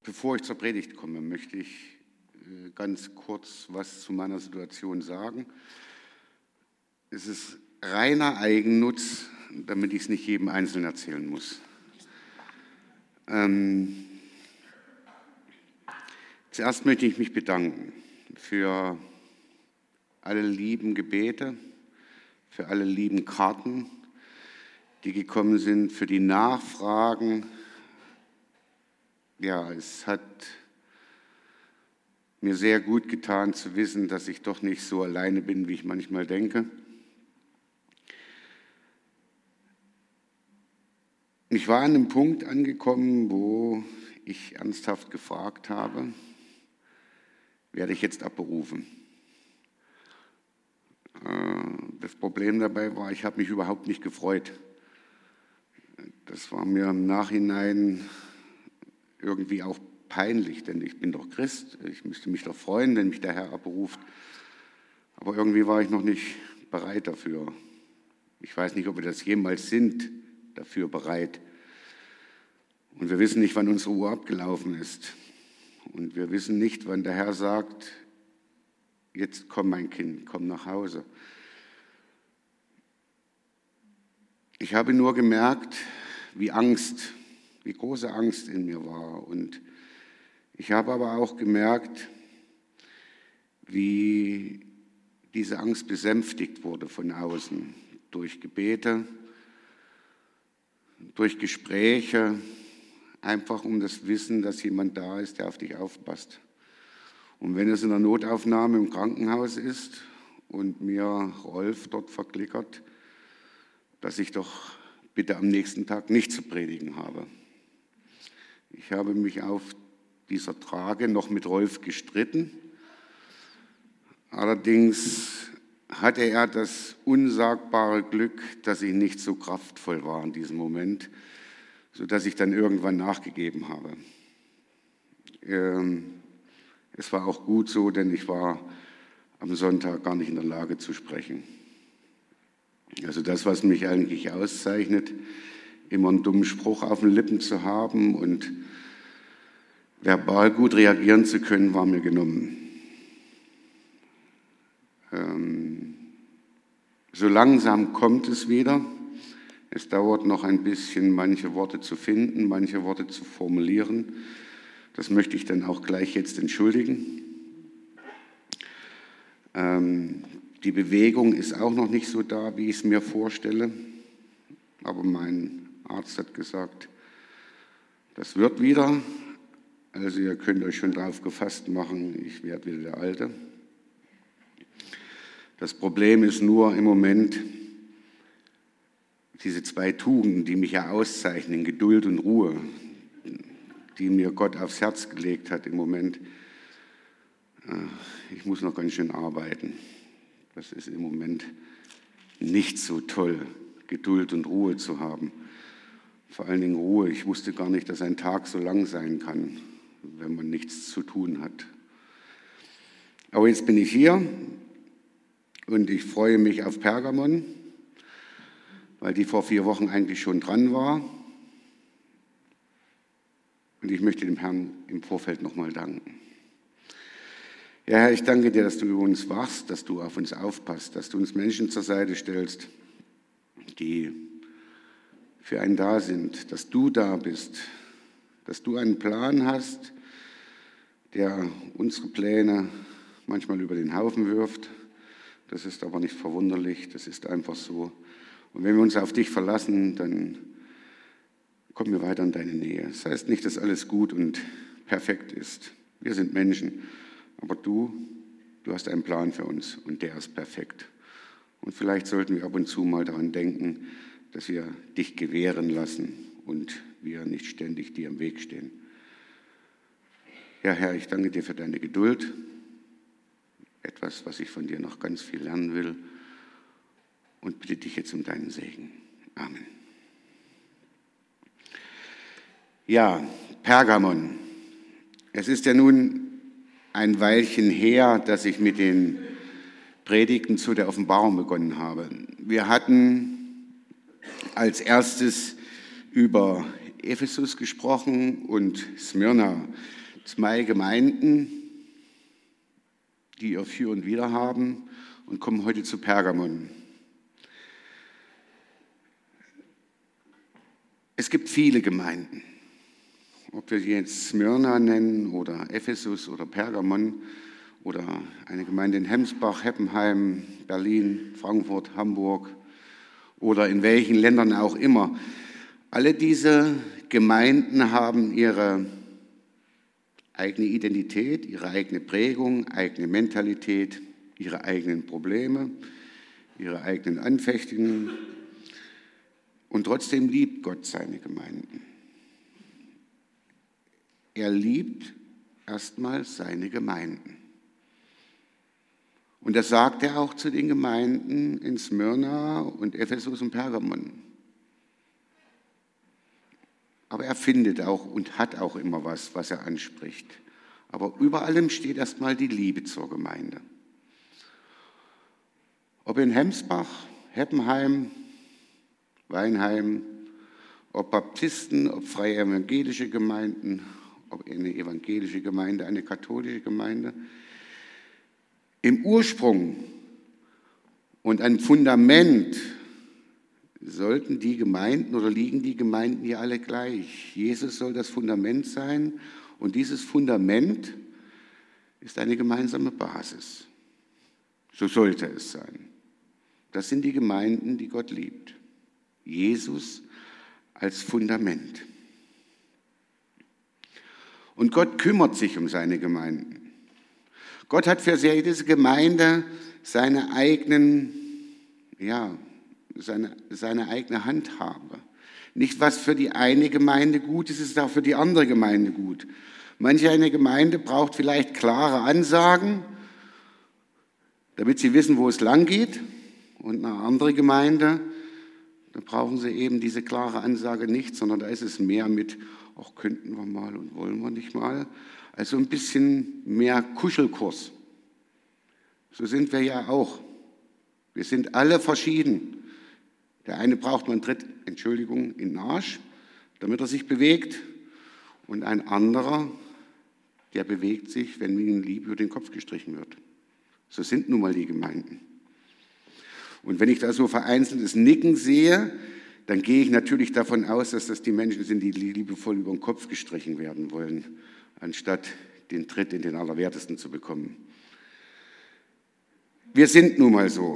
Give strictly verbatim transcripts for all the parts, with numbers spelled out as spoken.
Bevor ich zur Predigt komme, möchte ich ganz kurz was zu meiner Situation sagen. Es ist reiner Eigennutz, damit ich es nicht jedem Einzelnen erzählen muss. Ähm, zuerst möchte ich mich bedanken für alle lieben Gebete, für alle lieben Karten, die gekommen sind, für die Nachfragen. Ja, es hat mir sehr gut getan zu wissen, dass ich doch nicht so alleine bin, wie ich manchmal denke. Ich war an einem Punkt angekommen, wo ich ernsthaft gefragt habe, werde ich jetzt abberufen? Das Problem dabei war, ich habe mich überhaupt nicht gefreut. Das war mir im Nachhinein irgendwie auch peinlich, denn ich bin doch Christ, ich müsste mich doch freuen, wenn mich der Herr abberuft. Aber irgendwie war ich noch nicht bereit dafür. Ich weiß nicht, ob wir das jemals sind, dafür bereit. Und wir wissen nicht, wann unsere Uhr abgelaufen ist. Und wir wissen nicht, wann der Herr sagt, jetzt komm mein Kind, komm nach Hause. Ich habe nur gemerkt, wie Angst, wie große Angst in mir war. Und ich habe aber auch gemerkt, wie diese Angst besänftigt wurde von außen, durch Gebete, durch Gespräche, einfach um das Wissen, dass jemand da ist, der auf dich aufpasst. Und wenn es in der Notaufnahme im Krankenhaus ist und mir Rolf dort verklickert, dass ich doch bitte am nächsten Tag nicht zu predigen habe. Ich habe mich auf dieser Trage noch mit Rolf gestritten. Allerdings hatte er das unsagbare Glück, dass ich nicht so kraftvoll war in diesem Moment, sodass ich dann irgendwann nachgegeben habe. Es war auch gut so, denn ich war am Sonntag gar nicht in der Lage zu sprechen. Also das, was mich eigentlich auszeichnet, immer einen dummen Spruch auf den Lippen zu haben und verbal gut reagieren zu können, war mir genommen. Ähm, so langsam kommt es wieder. Es dauert noch ein bisschen, manche Worte zu finden, manche Worte zu formulieren. Das möchte ich dann auch gleich jetzt entschuldigen. Ähm, die Bewegung ist auch noch nicht so da, wie ich es mir vorstelle. Aber mein Arzt hat gesagt, das wird wieder. Also ihr könnt euch schon darauf gefasst machen, ich werde wieder der Alte. Das Problem ist nur im Moment, diese zwei Tugenden, die mich ja auszeichnen, Geduld und Ruhe, die mir Gott aufs Herz gelegt hat im Moment, ich muss noch ganz schön arbeiten. Das ist im Moment nicht so toll, Geduld und Ruhe zu haben. Vor allen Dingen Ruhe. Ich wusste gar nicht, dass ein Tag so lang sein kann, wenn man nichts zu tun hat. Aber jetzt bin ich hier und ich freue mich auf Pergamon, weil die vor vier Wochen eigentlich schon dran war. Und ich möchte dem Herrn im Vorfeld nochmal danken. Ja, Herr, ich danke dir, dass du über uns wachst, dass du auf uns aufpasst, dass du uns Menschen zur Seite stellst, die für einen da sind, dass du da bist, dass du einen Plan hast, der unsere Pläne manchmal über den Haufen wirft. Das ist aber nicht verwunderlich, das ist einfach so. Und wenn wir uns auf dich verlassen, dann kommen wir weiter in deine Nähe. Das heißt nicht, dass alles gut und perfekt ist. Wir sind Menschen. Aber du, du hast einen Plan für uns und der ist perfekt. Und vielleicht sollten wir ab und zu mal daran denken, dass wir dich gewähren lassen und wir nicht ständig dir im Weg stehen. Ja, Herr, ich danke dir für deine Geduld. Etwas, was ich von dir noch ganz viel lernen will. Und bitte dich jetzt um deinen Segen. Amen. Ja, Pergamon. Es ist ja nun ein Weilchen her, dass ich mit den Predigten zu der Offenbarung begonnen habe. Wir hatten als erstes über Ephesus gesprochen und Smyrna. Zwei Gemeinden, die ihr Für und Wider haben, und kommen heute zu Pergamon. Es gibt viele Gemeinden. Ob wir jetzt Smyrna nennen oder Ephesus oder Pergamon oder eine Gemeinde in Hemsbach, Heppenheim, Berlin, Frankfurt, Hamburg oder in welchen Ländern auch immer. Alle diese Gemeinden haben ihre eigene Identität, ihre eigene Prägung, eigene Mentalität, ihre eigenen Probleme, ihre eigenen Anfechtungen. Und trotzdem liebt Gott seine Gemeinden. Er liebt erstmal seine Gemeinden. Und das sagt er auch zu den Gemeinden in Smyrna und Ephesus und Pergamon. Aber er findet auch und hat auch immer was, was er anspricht. Aber über allem steht erstmal die Liebe zur Gemeinde. Ob in Hemsbach, Heppenheim, Weinheim, ob Baptisten, ob freie evangelische Gemeinden, ob eine evangelische Gemeinde, eine katholische Gemeinde. Im Ursprung und am Fundament sollten die Gemeinden oder liegen die Gemeinden ja alle gleich. Jesus soll das Fundament sein und dieses Fundament ist eine gemeinsame Basis. So sollte es sein. Das sind die Gemeinden, die Gott liebt. Jesus als Fundament. Und Gott kümmert sich um seine Gemeinden. Gott hat für jede Gemeinde seine eigenen, ja, seine, seine eigene Handhabe. Nicht, was für die eine Gemeinde gut ist, ist auch für die andere Gemeinde gut. Manche eine Gemeinde braucht vielleicht klare Ansagen, damit sie wissen, wo es lang geht. Und eine andere Gemeinde, da brauchen sie eben diese klare Ansage nicht, sondern da ist es mehr mit, ach, könnten wir mal und wollen wir nicht mal. Also ein bisschen mehr Kuschelkurs. So sind wir ja auch. Wir sind alle verschieden. Der eine braucht mal einen Tritt, Entschuldigung, in den Arsch, damit er sich bewegt. Und ein anderer, der bewegt sich, wenn ihm Liebe über den Kopf gestrichen wird. So sind nun mal die Gemeinden. Und wenn ich da so vereinzeltes Nicken sehe, dann gehe ich natürlich davon aus, dass das die Menschen sind, die liebevoll über den Kopf gestrichen werden wollen, anstatt den Tritt in den Allerwertesten zu bekommen. Wir sind nun mal so.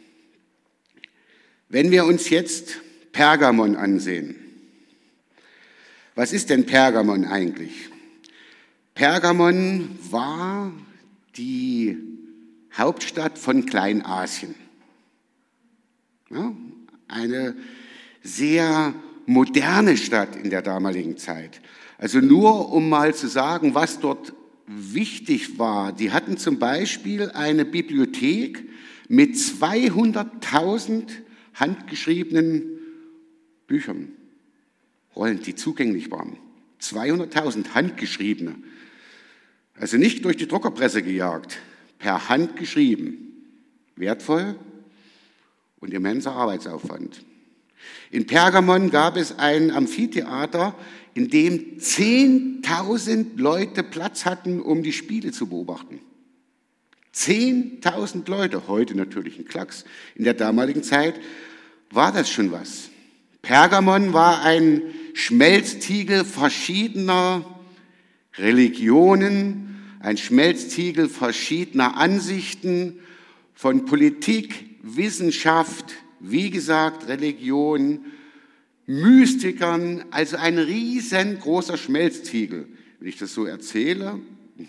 Wenn wir uns jetzt Pergamon ansehen, was ist denn Pergamon eigentlich? Pergamon war die Hauptstadt von Kleinasien. Ja, eine sehr moderne Stadt in der damaligen Zeit. Also nur um mal zu sagen, was dort wichtig war. Die hatten zum Beispiel eine Bibliothek mit zweihunderttausend handgeschriebenen Büchern, Rollen, die zugänglich waren. zweihunderttausend handgeschriebene. Also nicht durch die Druckerpresse gejagt, per Hand geschrieben. Wertvoll und immenser Arbeitsaufwand. In Pergamon gab es ein Amphitheater, in dem zehntausend Leute Platz hatten, um die Spiele zu beobachten. zehntausend Leute, heute natürlich ein Klacks. In der damaligen Zeit war das schon was. Pergamon war ein Schmelztiegel verschiedener Religionen, ein Schmelztiegel verschiedener Ansichten von Politik, Wissenschaft, wie gesagt, Religion, Mystikern, also ein riesengroßer Schmelztiegel. Wenn ich das so erzähle,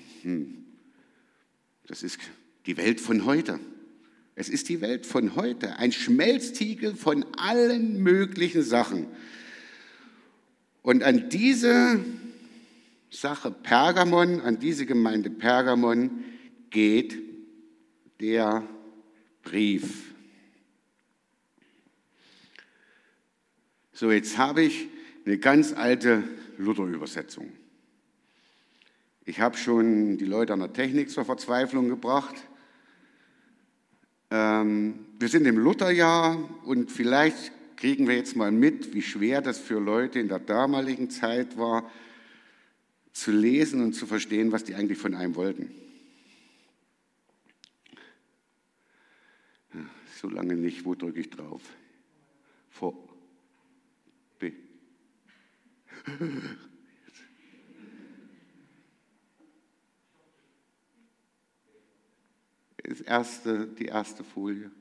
das ist die Welt von heute. Es ist die Welt von heute, ein Schmelztiegel von allen möglichen Sachen. Und an diese Sache Pergamon, an diese Gemeinde Pergamon geht der Brief. So, jetzt habe ich eine ganz alte Luther-Übersetzung. Ich habe schon die Leute an der Technik zur Verzweiflung gebracht. Ähm, wir sind im Lutherjahr und vielleicht kriegen wir jetzt mal mit, wie schwer das für Leute in der damaligen Zeit war, zu lesen und zu verstehen, was die eigentlich von einem wollten. Ja, so lange nicht, wo drücke ich drauf? Vor B. Das erste, die erste Folie.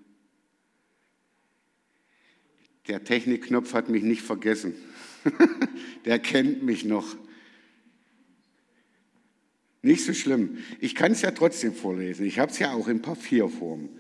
Der Technikknopf hat mich nicht vergessen. Der kennt mich noch. Nicht so schlimm. Ich kann es ja trotzdem vorlesen. Ich habe es ja auch in Papierform.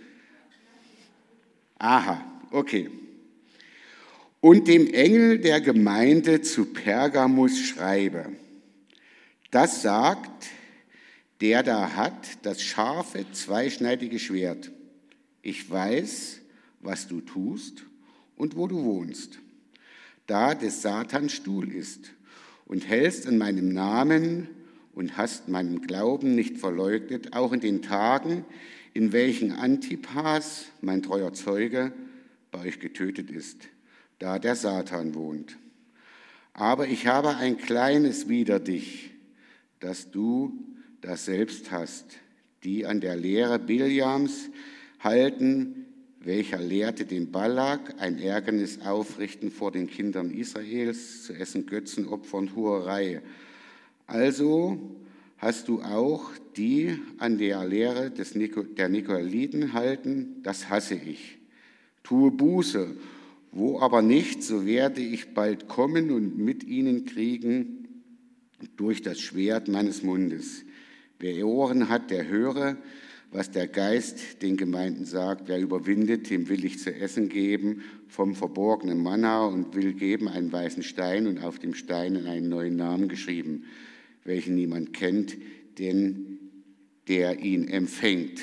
Aha, okay. Und dem Engel der Gemeinde zu Pergamus schreibe. Das sagt, der da hat das scharfe, zweischneidige Schwert. Ich weiß, was du tust und wo du wohnst, da des Satans Stuhl ist, und hältst an meinem Namen und hast meinen Glauben nicht verleugnet, auch in den Tagen, in welchen Antipas, mein treuer Zeuge, bei euch getötet ist, da der Satan wohnt. Aber ich habe ein kleines wider dich, dass du das selbst hast, die an der Lehre Biljams halten, welcher lehrte den Balak, ein Ärgernis aufrichten vor den Kindern Israels, zu essen Götzenopfer und Hurerei. Also hast du auch die an der Lehre des Niko, der Nikolaiten halten, das hasse ich. Tue Buße, wo aber nicht, so werde ich bald kommen und mit ihnen kriegen durch das Schwert meines Mundes. Wer Ohren hat, der höre, was der Geist den Gemeinden sagt. Wer überwindet, dem will ich zu essen geben vom verborgenen Manna und will geben einen weißen Stein und auf dem Stein einen neuen Namen geschrieben, welchen niemand kennt, denn der ihn empfängt.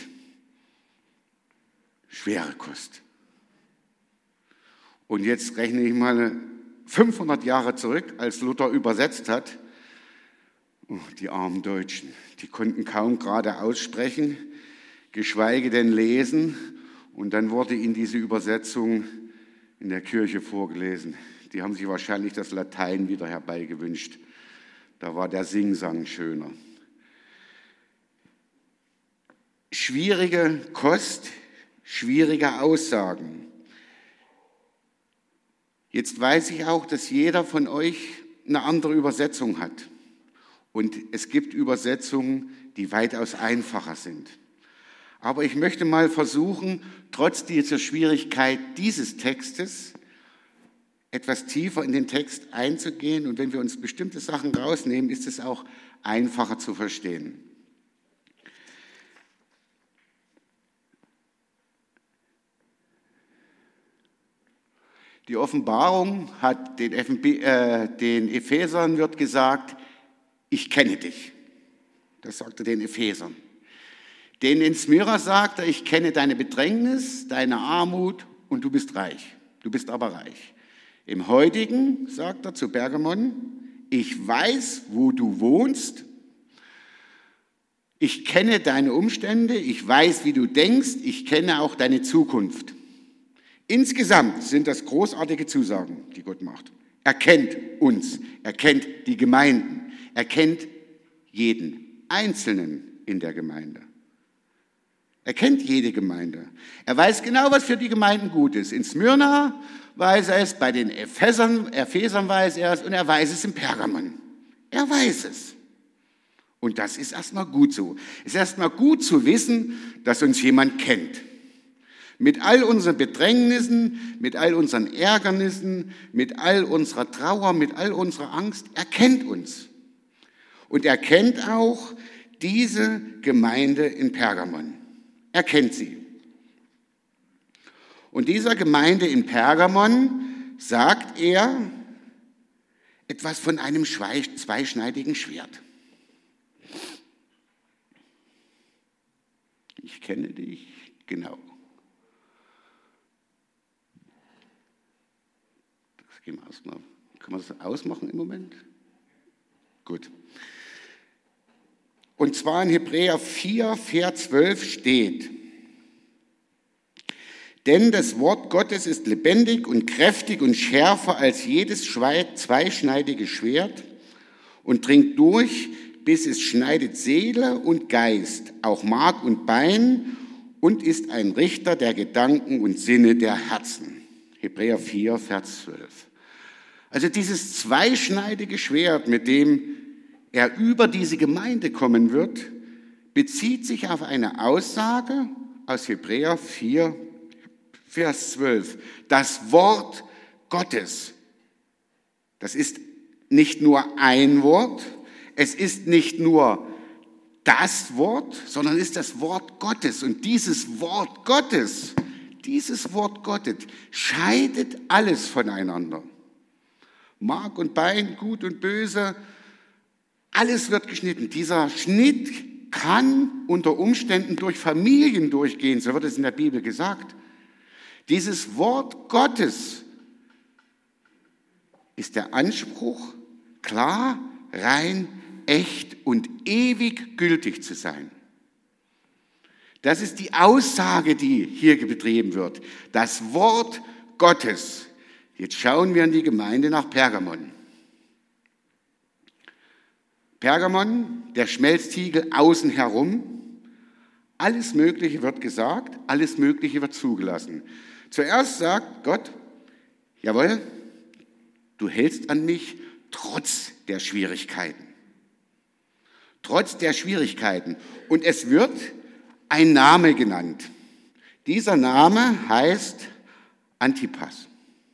Schwere Kost. Und jetzt rechne ich mal fünfhundert Jahre zurück, als Luther übersetzt hat. Oh, die armen Deutschen, die konnten kaum gerade aussprechen, geschweige denn lesen. Und dann wurde ihnen diese Übersetzung in der Kirche vorgelesen. Die haben sich wahrscheinlich das Latein wieder herbeigewünscht. Da war der Singsang schöner. Schwierige Kost, schwierige Aussagen. Jetzt weiß ich auch, dass jeder von euch eine andere Übersetzung hat. Und es gibt Übersetzungen, die weitaus einfacher sind. Aber ich möchte mal versuchen, trotz dieser Schwierigkeit dieses Textes etwas tiefer in den Text einzugehen. Und wenn wir uns bestimmte Sachen rausnehmen, ist es auch einfacher zu verstehen. Die Offenbarung hat den, F B, äh, den Ephesern wird gesagt, ich kenne dich. Das sagt er den Ephesern. Den in Smyrna sagt er, ich kenne deine Bedrängnis, deine Armut und du bist reich. Du bist aber reich. Im Heutigen sagt er zu Pergamon, ich weiß, wo du wohnst. Ich kenne deine Umstände, ich weiß, wie du denkst, ich kenne auch deine Zukunft. Insgesamt sind das großartige Zusagen, die Gott macht. Er kennt uns, er kennt die Gemeinden, er kennt jeden Einzelnen in der Gemeinde. Er kennt jede Gemeinde. Er weiß genau, was für die Gemeinden gut ist. In Smyrna weiß er es, bei den Ephesern, Ephesern weiß er es und er weiß es in Pergamon. Er weiß es. Und das ist erstmal gut so. Es ist erstmal gut zu wissen, dass uns jemand kennt. Mit all unseren Bedrängnissen, mit all unseren Ärgernissen, mit all unserer Trauer, mit all unserer Angst. Er kennt uns. Und er kennt auch diese Gemeinde in Pergamon. Er kennt sie. Und dieser Gemeinde in Pergamon sagt er etwas von einem zweischneidigen Schwert. Ich kenne dich genau. Das gehen wir erstmal. Können wir das ausmachen im Moment? Gut. Und zwar in Hebräer vier, Vers zwölf steht, Denn das Wort Gottes ist lebendig und kräftig und schärfer als jedes zweischneidige Schwert und dringt durch, bis es schneidet Seele und Geist, auch Mark und Bein, und ist ein Richter der Gedanken und Sinne der Herzen. Hebräer vier, Vers zwölf. Also dieses zweischneidige Schwert, mit dem er über diese Gemeinde kommen wird, bezieht sich auf eine Aussage aus Hebräer vier, Vers zwölf. Das Wort Gottes. Das ist nicht nur ein Wort, es ist nicht nur das Wort, sondern ist das Wort Gottes. Und dieses Wort Gottes, dieses Wort Gottes scheidet alles voneinander. Mark und Bein, Gut und Böse, alles wird geschnitten. Dieser Schnitt kann unter Umständen durch Familien durchgehen, so wird es in der Bibel gesagt. Dieses Wort Gottes ist der Anspruch, klar, rein, echt und ewig gültig zu sein. Das ist die Aussage, die hier betrieben wird. Das Wort Gottes. Jetzt schauen wir in die Gemeinde nach Pergamon. Pergamon, der Schmelztiegel außen herum. Alles Mögliche wird gesagt, alles Mögliche wird zugelassen. Zuerst sagt Gott, jawohl, du hältst an mich trotz der Schwierigkeiten. Trotz der Schwierigkeiten. Und es wird ein Name genannt. Dieser Name heißt Antipas.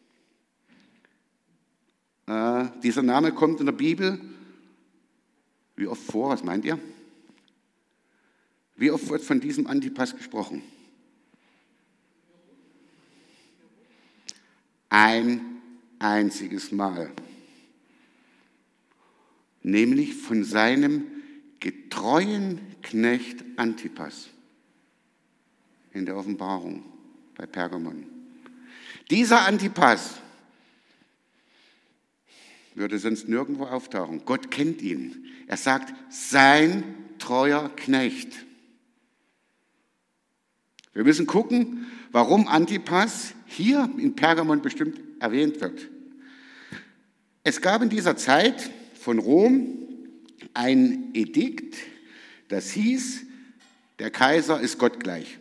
Äh, dieser Name kommt in der Bibel wie oft vor? Was meint ihr? Wie oft wird von diesem Antipas gesprochen? Ein einziges Mal. Nämlich von seinem getreuen Knecht Antipas in der Offenbarung bei Pergamon. Dieser Antipas würde sonst nirgendwo auftauchen. Gott kennt ihn. Er sagt, sein treuer Knecht. Wir müssen gucken, warum Antipas hier in Pergamon bestimmt erwähnt wird. Es gab in dieser Zeit von Rom ein Edikt, das hieß, der Kaiser ist Gott gleich.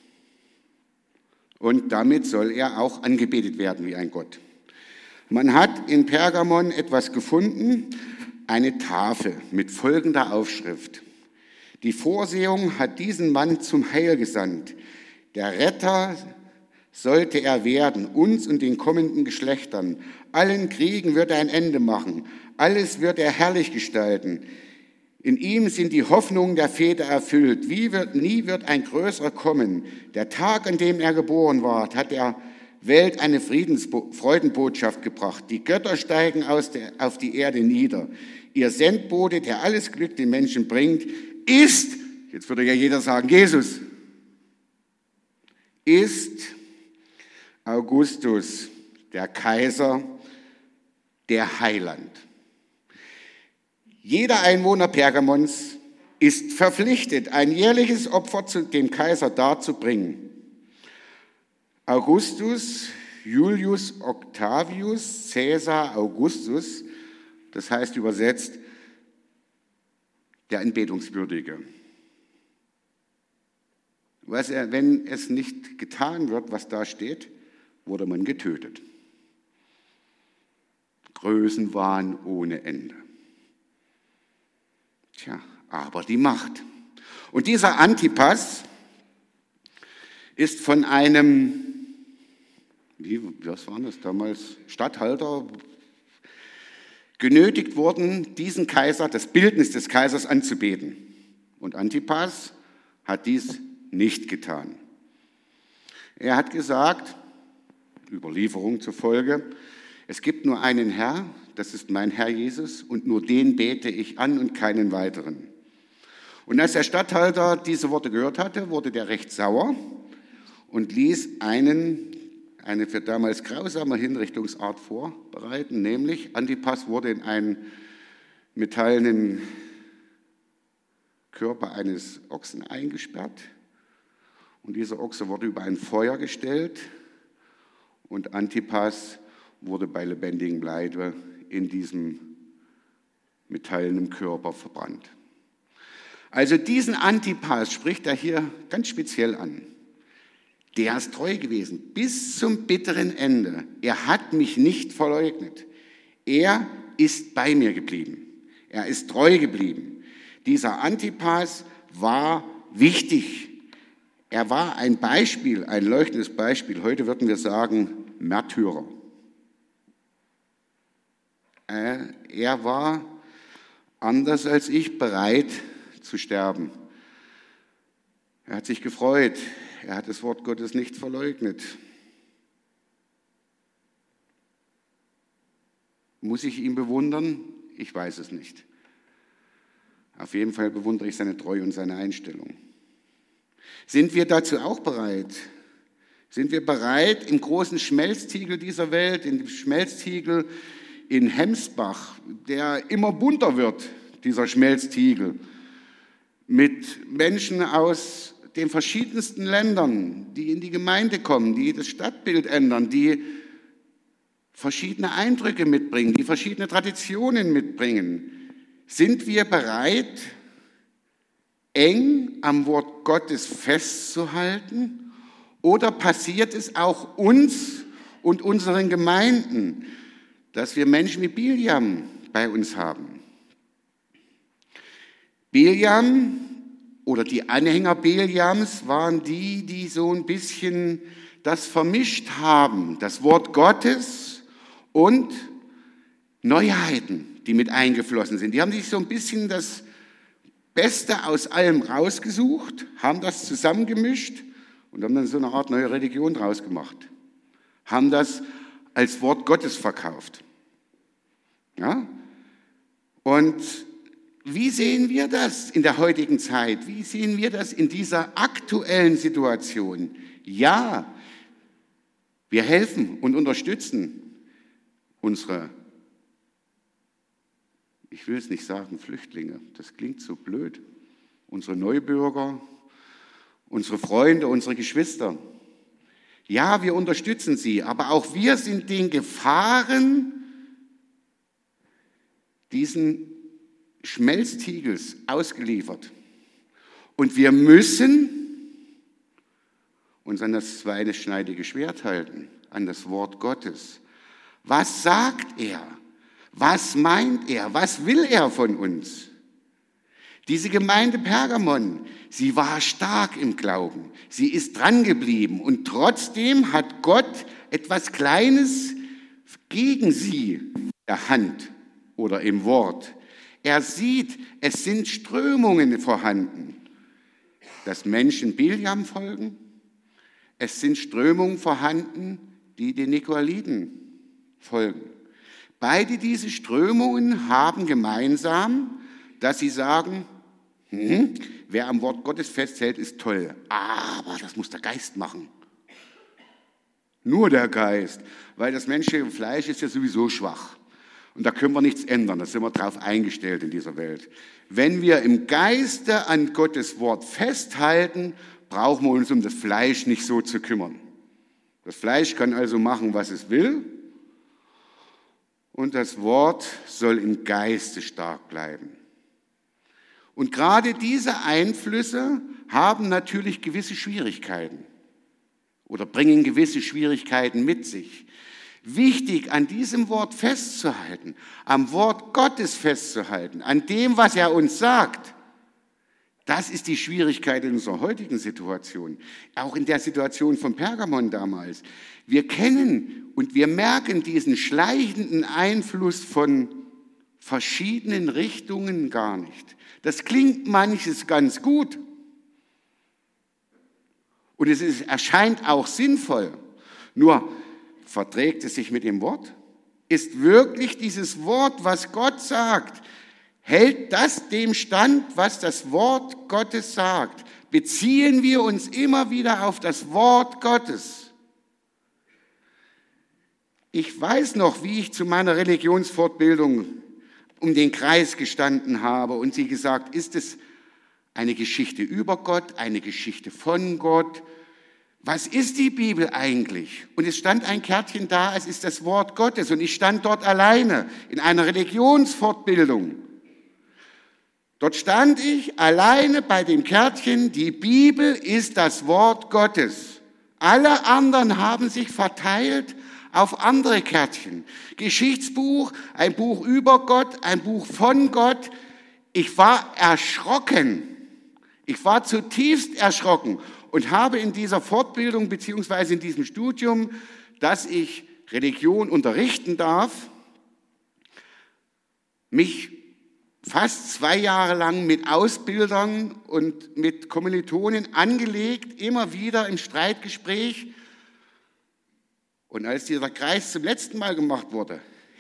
Und damit soll er auch angebetet werden wie ein Gott. Man hat in Pergamon etwas gefunden, eine Tafel mit folgender Aufschrift. Die Vorsehung hat diesen Mann zum Heil gesandt. Der Retter sollte er werden, uns und den kommenden Geschlechtern. Allen Kriegen wird er ein Ende machen. Alles wird er herrlich gestalten. In ihm sind die Hoffnungen der Väter erfüllt. Wie wird, nie wird ein größerer kommen. Der Tag, an dem er geboren war, hat der Welt eine Friedensfreudenbotschaft gebracht. Die Götter steigen aus der, auf die Erde nieder. Ihr Sendbote, der alles Glück den Menschen bringt, ist, jetzt würde ja jeder sagen, Jesus, ist Augustus, der Kaiser, der Heiland. Jeder Einwohner Pergamons ist verpflichtet, ein jährliches Opfer zu dem Kaiser darzubringen. Augustus, Julius Octavius, Caesar Augustus, das heißt übersetzt der Anbetungswürdige. Wenn es nicht getan wird, was da steht, wurde man getötet. Größenwahn ohne Ende. Tja, aber die Macht. Und dieser Antipas ist von einem, wie, was war das damals, Statthalter, genötigt worden, diesen Kaiser, das Bildnis des Kaisers anzubeten. Und Antipas hat dies nicht getan. Er hat gesagt, Überlieferung zufolge, es gibt nur einen Herr, das ist mein Herr Jesus, und nur den bete ich an und keinen weiteren. Und als der Statthalter diese Worte gehört hatte, wurde der recht sauer und ließ einen, eine für damals grausame Hinrichtungsart vorbereiten, nämlich Antipas wurde in einen metallenen Körper eines Ochsen eingesperrt Und dieser Ochse wurde über ein Feuer gestellt und Antipas wurde bei lebendigem Leibe in diesem metallenen Körper verbrannt. Also diesen Antipas spricht er hier ganz speziell an. Der ist treu gewesen, bis zum bitteren Ende. Er hat mich nicht verleugnet. Er ist bei mir geblieben. Er ist treu geblieben. Dieser Antipas war wichtig. Er war ein Beispiel, ein leuchtendes Beispiel. Heute würden wir sagen, Märtyrer. Er war, anders als ich, bereit zu sterben. Er hat sich gefreut. Er hat das Wort Gottes nicht verleugnet. Muss ich ihn bewundern? Ich weiß es nicht. Auf jeden Fall bewundere ich seine Treue und seine Einstellung. Sind wir dazu auch bereit? Sind wir bereit, im großen Schmelztiegel dieser Welt, in dem Schmelztiegel in Hemsbach, der immer bunter wird, dieser Schmelztiegel, mit Menschen aus den verschiedensten Ländern, die in die Gemeinde kommen, die das Stadtbild ändern, die verschiedene Eindrücke mitbringen, die verschiedene Traditionen mitbringen. Sind wir bereit, eng am Wort Gottes festzuhalten? Oder passiert es auch uns und unseren Gemeinden, dass wir Menschen wie Biljam bei uns haben? Biljam oder die Anhänger Biljams waren die, die so ein bisschen das vermischt haben, das Wort Gottes und Neuheiten, die mit eingeflossen sind. Die haben sich so ein bisschen das Beste aus allem rausgesucht, haben das zusammengemischt und haben dann so eine Art neue Religion draus gemacht. Haben das als Wort Gottes verkauft. Ja? Und wie sehen wir das in der heutigen Zeit? Wie sehen wir das in dieser aktuellen Situation? Ja, wir helfen und unterstützen unsere, ich will es nicht sagen, Flüchtlinge, das klingt so blöd, unsere Neubürger, unsere Freunde, unsere Geschwister. Ja, wir unterstützen sie, aber auch wir sind den Gefahren diesen Schmelztiegels ausgeliefert. Und wir müssen uns an das zweischneidige Schwert halten, an das Wort Gottes. Was sagt er? Was meint er? Was will er von uns? Diese Gemeinde Pergamon, sie war stark im Glauben. Sie ist dran geblieben und trotzdem hat Gott etwas Kleines gegen sie in der Hand oder im Wort. Er sieht, es sind Strömungen vorhanden, dass Menschen Biljam folgen. Es sind Strömungen vorhanden, die den Nikolaiten folgen. Beide diese Strömungen haben gemeinsam, dass sie sagen, hm, wer am Wort Gottes festhält, ist toll, aber das muss der Geist machen. Nur der Geist, weil das menschliche Fleisch ist ja sowieso schwach. Und da können wir nichts ändern, da sind wir drauf eingestellt in dieser Welt. Wenn wir im Geiste an Gottes Wort festhalten, brauchen wir uns um das Fleisch nicht so zu kümmern. Das Fleisch kann also machen, was es will. Und das Wort soll im Geiste stark bleiben. Und gerade diese Einflüsse haben natürlich gewisse Schwierigkeiten oder bringen gewisse Schwierigkeiten mit sich. Wichtig, an diesem Wort festzuhalten, am Wort Gottes festzuhalten, an dem, was er uns sagt. Das ist die Schwierigkeit in unserer heutigen Situation, auch in der Situation von Pergamon damals. Wir kennen und wir merken diesen schleichenden Einfluss von verschiedenen Richtungen gar nicht. Das klingt manches ganz gut und es ist, erscheint auch sinnvoll, nur verträgt es sich mit dem Wort? Ist wirklich dieses Wort, was Gott sagt, hält das dem stand, was das Wort Gottes sagt? Beziehen wir uns immer wieder auf das Wort Gottes? Ich weiß noch, wie ich zu meiner Religionsfortbildung um den Kreis gestanden habe und sie gesagt, ist es eine Geschichte über Gott, eine Geschichte von Gott. Was ist die Bibel eigentlich? Und es stand ein Kärtchen da, es ist das Wort Gottes. Und ich stand dort alleine in einer Religionsfortbildung. Dort stand ich alleine bei dem Kärtchen, die Bibel ist das Wort Gottes. Alle anderen haben sich verteilt auf andere Kärtchen. Geschichtsbuch, ein Buch über Gott, ein Buch von Gott. Ich war erschrocken. Ich war zutiefst erschrocken und habe in dieser Fortbildung beziehungsweise in diesem Studium, dass ich Religion unterrichten darf, mich fast zwei Jahre lang mit Ausbildern und mit Kommilitonen angelegt, immer wieder im Streitgespräch. Und als dieser Kreis zum letzten Mal gemacht wurde,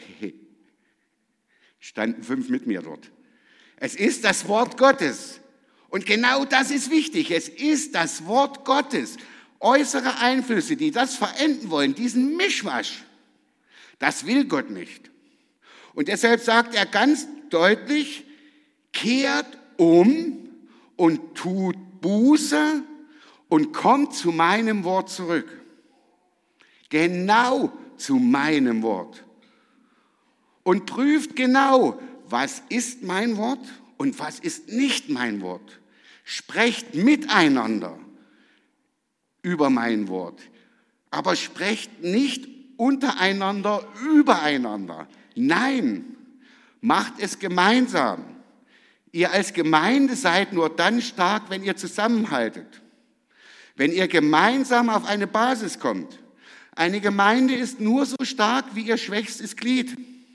standen fünf mit mir dort. Es ist das Wort Gottes. Und genau das ist wichtig. Es ist das Wort Gottes. Äußere Einflüsse, die das verenden wollen, diesen Mischmasch, das will Gott nicht. Und deshalb sagt er ganz deutlich, kehrt um und tut Buße und kommt zu meinem Wort zurück. Genau zu meinem Wort. Und prüft genau, was ist mein Wort und was ist nicht mein Wort. Sprecht miteinander über mein Wort, aber sprecht nicht untereinander übereinander. Nein, macht es gemeinsam. Ihr als Gemeinde seid nur dann stark, wenn ihr zusammenhaltet. Wenn ihr gemeinsam auf eine Basis kommt. Eine Gemeinde ist nur so stark wie ihr schwächstes Glied.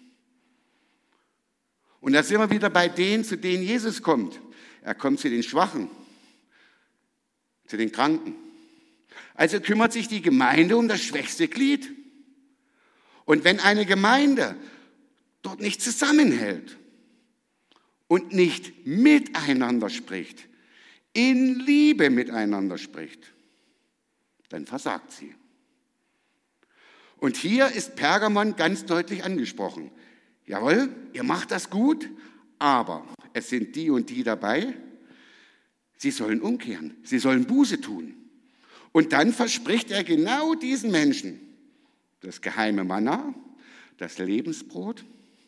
Und da sind wir wieder bei denen, zu denen Jesus kommt. Er kommt zu den Schwachen, zu den Kranken. Also kümmert sich die Gemeinde um das schwächste Glied. Und wenn eine Gemeinde dort nicht zusammenhält und nicht miteinander spricht, in Liebe miteinander spricht, dann versagt sie. Und hier ist Pergamon ganz deutlich angesprochen. Jawohl, ihr macht das gut, aber es sind die und die dabei. Sie sollen umkehren, sie sollen Buße tun. Und dann verspricht er genau diesen Menschen das geheime Manna, das Lebensbrot,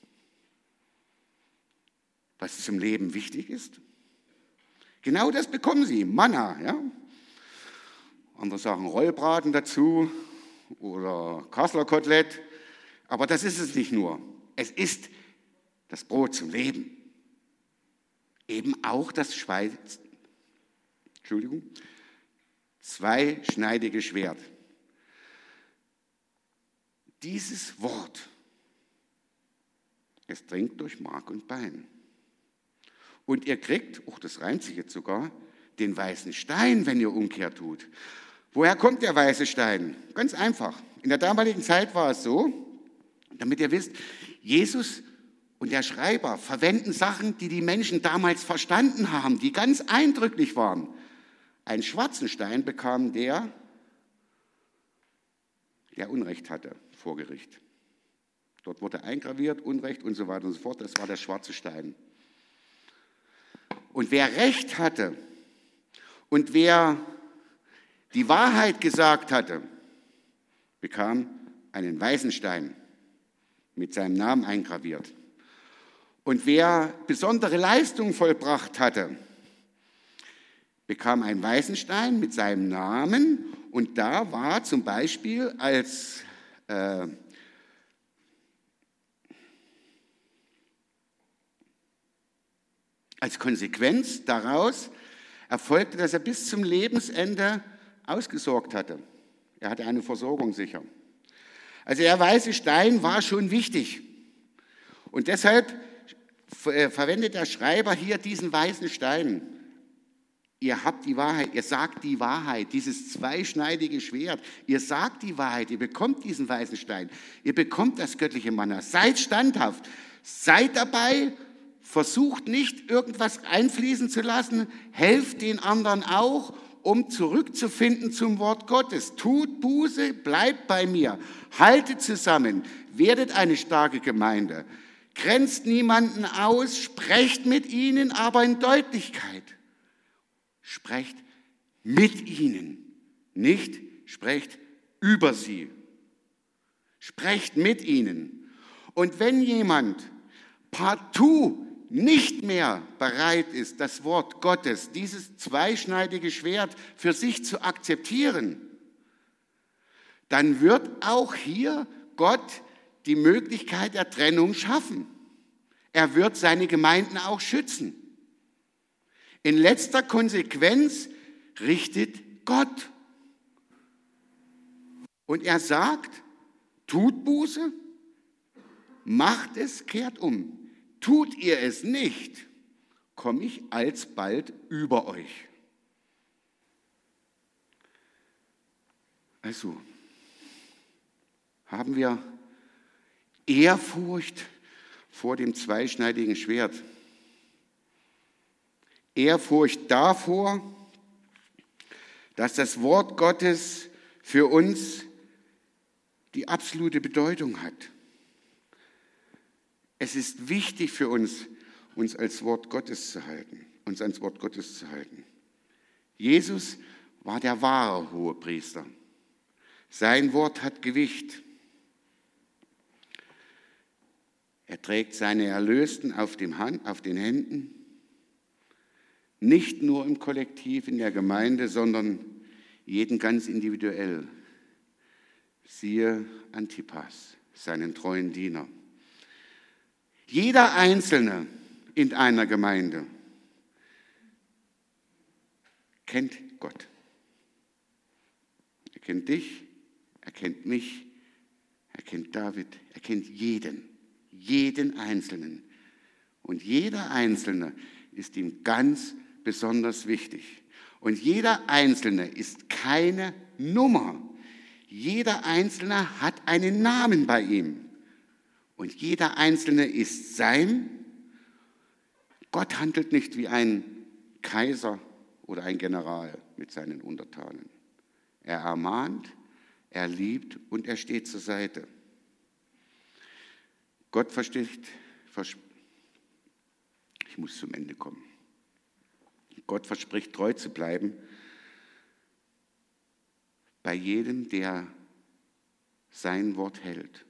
was zum Leben wichtig ist. Genau das bekommen sie, Manna. Ja? Andere sagen Rollbraten dazu oder Kassler Kotelett. Aber das ist es nicht nur. Es ist das Brot zum Leben. Eben auch das Schweiz, Entschuldigung, zweischneidige Schwert. Dieses Wort, es dringt durch Mark und Bein. Und ihr kriegt, oh, das reimt sich jetzt sogar, den weißen Stein, wenn ihr Umkehr tut. Woher kommt der weiße Stein? Ganz einfach. In der damaligen Zeit war es so, damit ihr wisst, Jesus und der Schreiber verwenden Sachen, die die Menschen damals verstanden haben, die ganz eindrücklich waren. Einen schwarzen Stein bekam der, der Unrecht hatte vor Gericht. Dort wurde eingraviert, Unrecht und so weiter und so fort. Das war der schwarze Stein. Und wer Recht hatte und wer die Wahrheit gesagt hatte, bekam einen weißen Stein mit seinem Namen eingraviert. Und wer besondere Leistungen vollbracht hatte, bekam einen weißen Stein mit seinem Namen. Und da war zum Beispiel als äh, Als Konsequenz daraus erfolgte, dass er bis zum Lebensende ausgesorgt hatte. Er hatte eine Versorgung sicher. Also der weiße Stein war schon wichtig. Und deshalb verwendet der Schreiber hier diesen weißen Stein. Ihr habt die Wahrheit, ihr sagt die Wahrheit, dieses zweischneidige Schwert. Ihr sagt die Wahrheit, ihr bekommt diesen weißen Stein. Ihr bekommt das göttliche Manna. Seid standhaft, seid dabei. Versucht nicht, irgendwas einfließen zu lassen. Helft den anderen auch, um zurückzufinden zum Wort Gottes. Tut Buße, bleibt bei mir. Haltet zusammen, werdet eine starke Gemeinde. Grenzt niemanden aus, sprecht mit ihnen, aber in Deutlichkeit. Sprecht mit ihnen, nicht sprecht über sie. Sprecht mit ihnen. Und wenn jemand partout nicht mehr bereit ist, das Wort Gottes, dieses zweischneidige Schwert für sich zu akzeptieren, dann wird auch hier Gott die Möglichkeit der Trennung schaffen. Er wird seine Gemeinden auch schützen. In letzter Konsequenz richtet Gott. Und er sagt, tut Buße, macht es, kehrt um. Tut ihr es nicht, komme ich alsbald über euch. Also, haben wir Ehrfurcht vor dem zweischneidigen Schwert. Ehrfurcht davor, dass das Wort Gottes für uns die absolute Bedeutung hat. Es ist wichtig für uns, uns als Wort Gottes zu halten, uns ans Wort Gottes zu halten. Jesus war der wahre Hohepriester. Sein Wort hat Gewicht. Er trägt seine Erlösten auf, dem Hand, auf den Händen, nicht nur im Kollektiv in der Gemeinde, sondern jeden ganz individuell. Siehe Antipas, seinen treuen Diener. Jeder Einzelne in einer Gemeinde kennt Gott. Er kennt dich, er kennt mich, er kennt David, er kennt jeden, jeden Einzelnen. Und jeder Einzelne ist ihm ganz besonders wichtig. Und jeder Einzelne ist keine Nummer. Jeder Einzelne hat einen Namen bei ihm. Und jeder Einzelne ist sein. Gott handelt nicht wie ein Kaiser oder ein General mit seinen Untertanen. Er ermahnt, er liebt und er steht zur Seite. Gott verspricht, vers- ich muss zum Ende kommen. Gott verspricht, treu zu bleiben bei jedem, der sein Wort hält.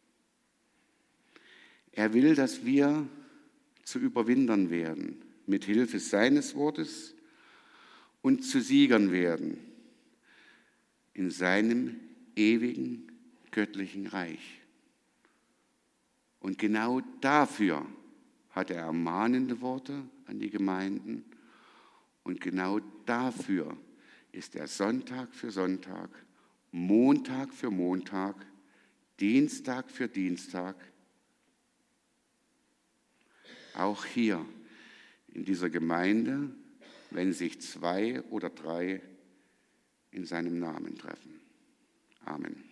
Er will, dass wir zu Überwindern werden, mit Hilfe seines Wortes und zu Siegern werden in seinem ewigen göttlichen Reich. Und genau dafür hat er ermahnende Worte an die Gemeinden und genau dafür ist er Sonntag für Sonntag, Montag für Montag, Dienstag für Dienstag, auch hier in dieser Gemeinde, wenn sich zwei oder drei in seinem Namen treffen. Amen.